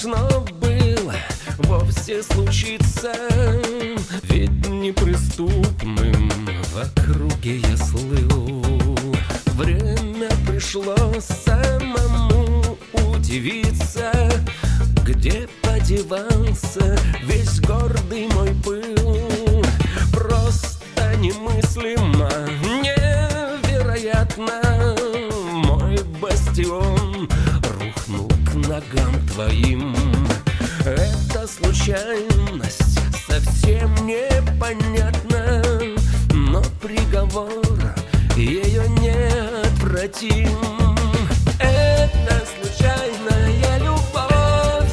должно было вовсе случиться, ведь неприступным в округе я слыл. Время пришло самому удивиться, где подевался весь гордый мой пыл. Просто немыслимо, невероятно, мой бастион рухнул к ногам твоим. Эта случайность совсем непонятна, но приговор ее неотвратим. Это случайная любовь,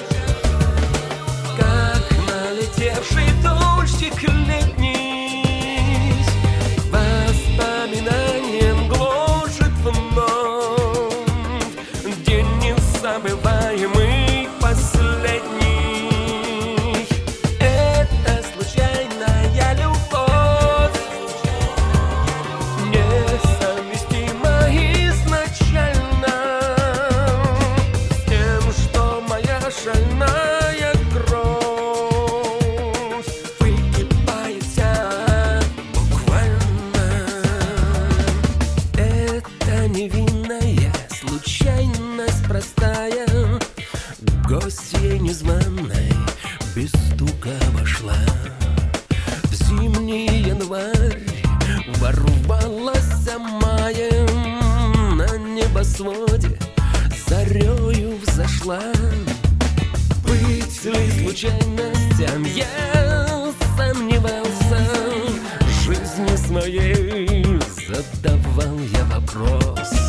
как налетевший дождик летний, воспоминанием гложет вновь день незабываемый последний. Это случайная любовь, несовместима изначально с тем, что моя шальная кровь выкипает вся буквально. Это невинная случайность простая, гостья незваной без стука вошла. В зимний январь ворвалась маем, на небосводе зарею взошла. Быть ли случайностям я сомневался, жизни своей задавал я вопрос.